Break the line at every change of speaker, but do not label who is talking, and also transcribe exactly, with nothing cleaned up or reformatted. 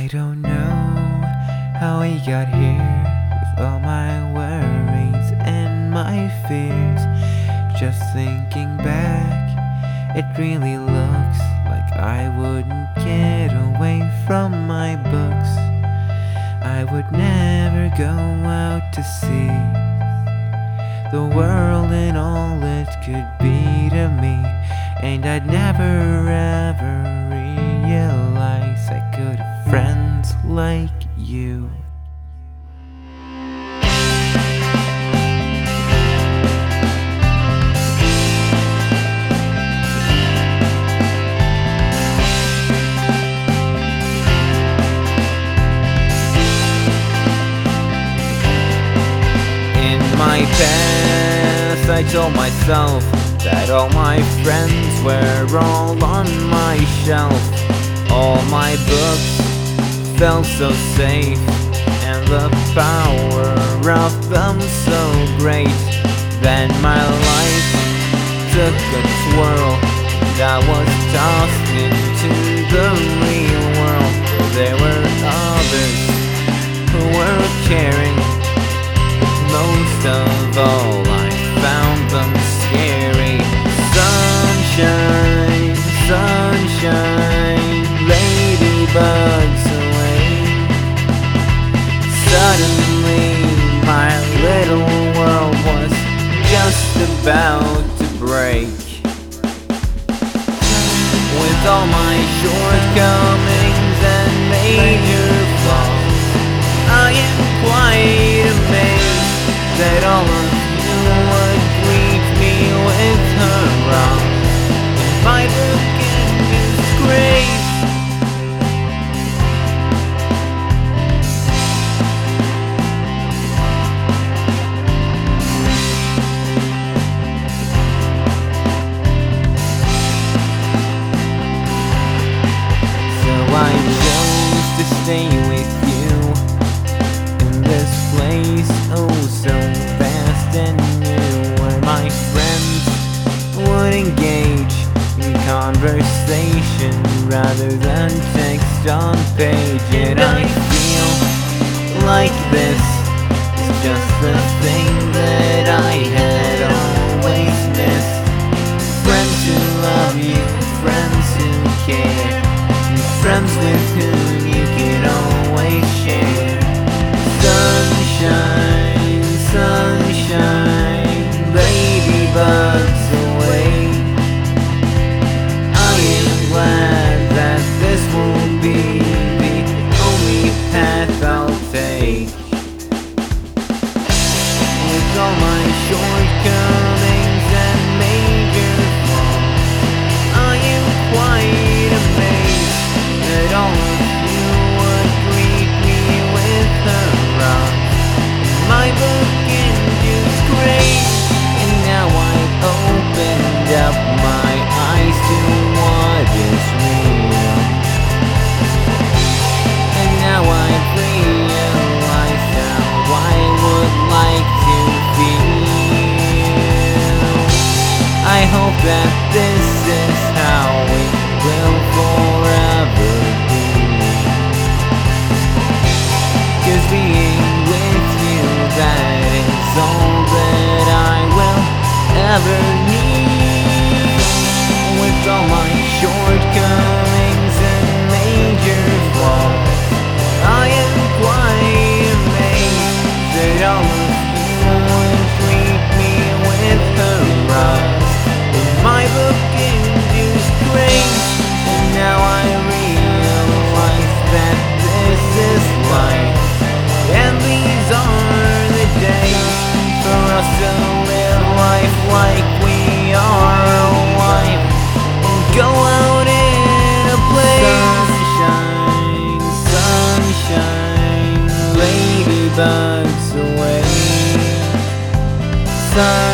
I don't know how we got here with all my worries and my fears. Just thinking back, it really looks like I wouldn't get away from my books. I would never go out to see the world and all it could be to me, and I'd never ever realize I could have friends like you. In my past, I told myself that all my friends were all on my shelf. All my books felt so safe, and the power of them so great. Then my life took a twirl, and I was tossed into the real world. There were others who were caring. Most of all, I found them scary. Sunshine, sunshine, ladybugs away. Suddenly, my little world was just about to break. With all my shortcomings and major flaws, I am quite amazed that all of you would greet me with hurrah in my book and disgrace. So I chose to stay with you in this place, oh so vast and new, where my friends would engage in conversation rather than text on page. And I feel like this is just the thing that I had always missed. Friends who love you, friends who care, and friends with whom you can always share. Sunshine, sunshine, ladybugs away. I am glad that this will be the only path I'll take. With all my shortcomings and major flaws, I am quite amazed that all of you would greet me with hurrah. My book in disgrace, and now I've opened up my eyes to what is real. And now I've realized how I would like to feel. I hope that this is how it will forever be, 'cause being with you, that is all that I will ever need. With all my shortcomings and major flaws, I am quite amazed that all of you would treat me with hurrah in my book in disgrace. And now I realize that this is life, and these are the days for us to live life like we are alive, and go out in a blaze. Sunshine, sunshine, ladybugs away. Sun